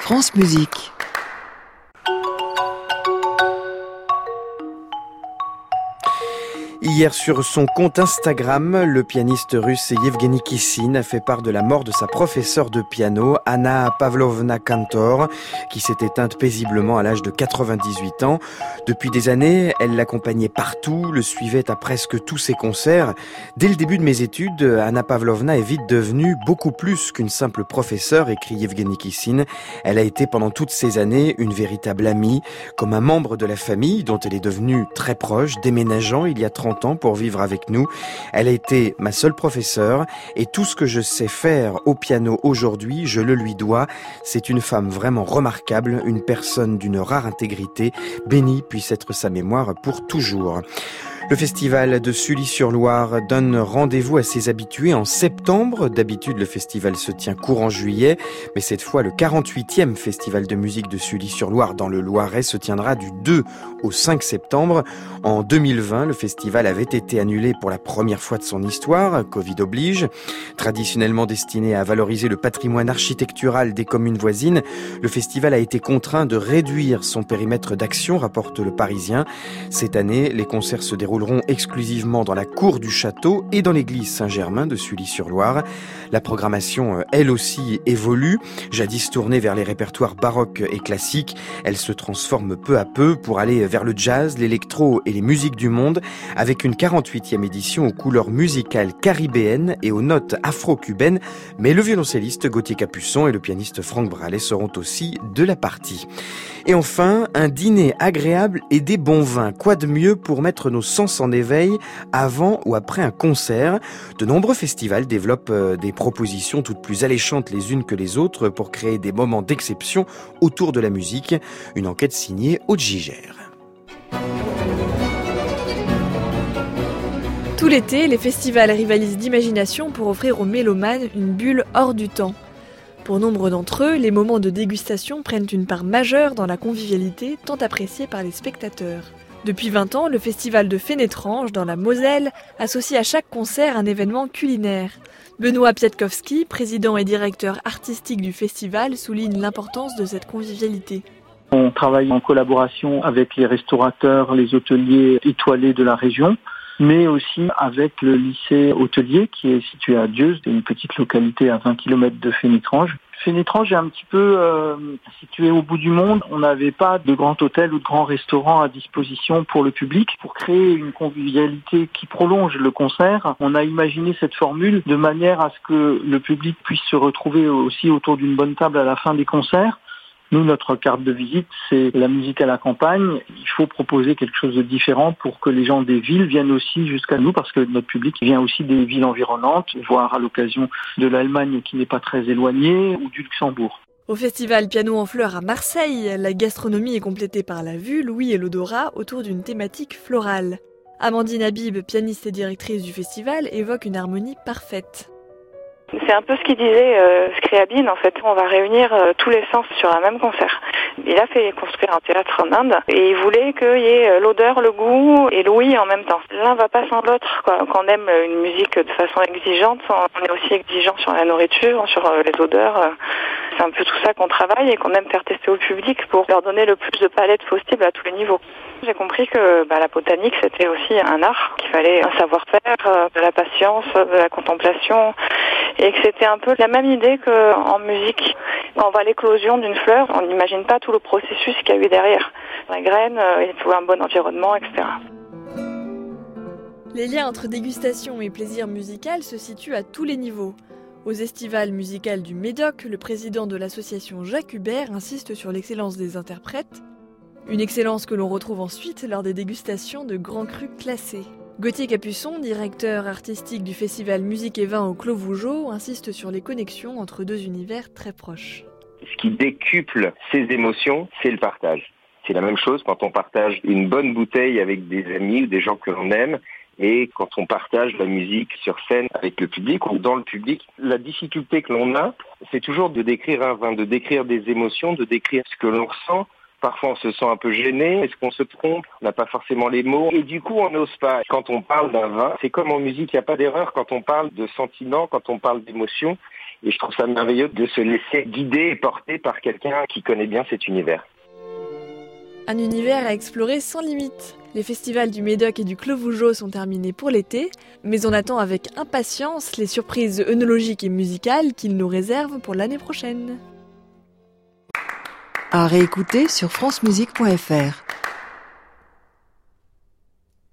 France Musique. Hier, sur son compte Instagram, le pianiste russe Yevgeny Kissin a fait part de la mort de sa professeure de piano, Anna Pavlovna Kantor, qui s'est éteinte paisiblement à l'âge de 98 ans. Depuis des années, elle l'accompagnait partout, le suivait à presque tous ses concerts. Dès le début de mes études, Anna Pavlovna est vite devenue beaucoup plus qu'une simple professeure, écrit Yevgeny Kissin. Elle a été pendant toutes ces années une véritable amie, comme un membre de la famille dont elle est devenue très proche, déménageant il y a 30 ans pour vivre avec nous. Elle a été ma seule professeure et tout ce que je sais faire au piano aujourd'hui, je le lui dois. C'est une femme vraiment remarquable, une personne d'une rare intégrité. Bénie puisse être sa mémoire pour toujours. Le festival de Sully-sur-Loire donne rendez-vous à ses habitués en septembre. D'habitude, le festival se tient courant juillet, mais cette fois, le 48e festival de musique de Sully-sur-Loire dans le Loiret se tiendra du 2 au 5 septembre. En 2020, le festival avait été annulé pour la première fois de son histoire, Covid oblige. Traditionnellement destiné à valoriser le patrimoine architectural des communes voisines, le festival a été contraint de réduire son périmètre d'action, rapporte le Parisien. Cette année, les concerts se dérouleront exclusivement dans la cour du château et dans l'église Saint-Germain de Sully-sur-Loire. La programmation, elle aussi, évolue. Jadis tournée vers les répertoires baroques et classiques, elle se transforme peu à peu pour aller vers le jazz, l'électro et les musiques du monde, avec une 48e édition aux couleurs musicales caribéennes et aux notes afro-cubaines. Mais le violoncelliste Gauthier Capuçon et le pianiste Franck Bralet seront aussi de la partie. Et enfin, un dîner agréable et des bons vins. Quoi de mieux pour mettre nos sens en éveil avant ou après un concert? De nombreux festivals développent des propositions toutes plus alléchantes les unes que les autres pour créer des moments d'exception autour de la musique. Une enquête signée Aude Gigère. Tout l'été, les festivals rivalisent d'imagination pour offrir aux mélomanes une bulle hors du temps. Pour nombre d'entre eux, les moments de dégustation prennent une part majeure dans la convivialité tant appréciée par les spectateurs. Depuis 20 ans, le festival de Fénétrange, dans la Moselle, associe à chaque concert un événement culinaire. Benoît Piatkowski, président et directeur artistique du festival, souligne l'importance de cette convivialité. On travaille en collaboration avec les restaurateurs, les hôteliers étoilés de la région, mais aussi avec le lycée hôtelier qui est situé à Dieuze, une petite localité à 20 km de Fénétrange. Fénétrange est un petit peu situé au bout du monde. On n'avait pas de grand hôtel ou de grand restaurant à disposition pour le public. Pour créer une convivialité qui prolonge le concert, on a imaginé cette formule de manière à ce que le public puisse se retrouver aussi autour d'une bonne table à la fin des concerts. Nous, notre carte de visite, c'est la musique à la campagne. Il faut proposer quelque chose de différent pour que les gens des villes viennent aussi jusqu'à nous, parce que notre public vient aussi des villes environnantes, voire à l'occasion de l'Allemagne qui n'est pas très éloignée, ou du Luxembourg. Au festival Piano en Fleurs à Marseille, la gastronomie est complétée par la vue, l'ouïe et l'odorat autour d'une thématique florale. Amandine Habib, pianiste et directrice du festival, évoque une harmonie parfaite. C'est un peu ce qu'il disait Scriabine, en fait. On va réunir tous les sens sur un même concert. Il a fait construire un théâtre en Inde et il voulait qu'il y ait l'odeur, le goût et l'ouïe en même temps. L'un va pas sans l'autre, quoi. Quand on aime une musique de façon exigeante, on est aussi exigeant sur la nourriture, sur les odeurs. C'est un peu tout ça qu'on travaille et qu'on aime faire tester au public pour leur donner le plus de palettes possible à tous les niveaux. J'ai compris que la botanique, c'était aussi un art, qu'il fallait un savoir-faire, de la patience, de la contemplation, et que c'était un peu la même idée qu'en musique. Quand on voit l'éclosion d'une fleur, on n'imagine pas tout le processus qu'il y a eu derrière. La graine, il faut un bon environnement, etc. Les liens entre dégustation et plaisir musical se situent à tous les niveaux. Aux estivales musicales du Médoc, le président de l'association Jacques Hubert insiste sur l'excellence des interprètes. Une excellence que l'on retrouve ensuite lors des dégustations de grands crus classés. Gauthier Capuçon, directeur artistique du festival Musique et Vin au Clos Vougeot, insiste sur les connexions entre deux univers très proches. Ce qui décuple ces émotions, c'est le partage. C'est la même chose quand on partage une bonne bouteille avec des amis ou des gens que l'on aime, et quand on partage la musique sur scène avec le public ou dans le public. La difficulté que l'on a, c'est toujours de décrire un vin, de décrire des émotions, de décrire ce que l'on ressent. Parfois, on se sent un peu gêné. Est-ce qu'on se trompe? On n'a pas forcément les mots. Et du coup, on n'ose pas. Quand on parle d'un vin, c'est comme en musique, il n'y a pas d'erreur. Quand on parle de sentiments, quand on parle d'émotions, Et je trouve ça merveilleux de se laisser guider et porter par quelqu'un qui connaît bien cet univers. Un univers à explorer sans limite. Les festivals du Médoc et du Clos Vougeot sont terminés pour l'été, mais on attend avec impatience les surprises œnologiques et musicales qu'ils nous réservent pour l'année prochaine. À réécouter sur francemusique.fr.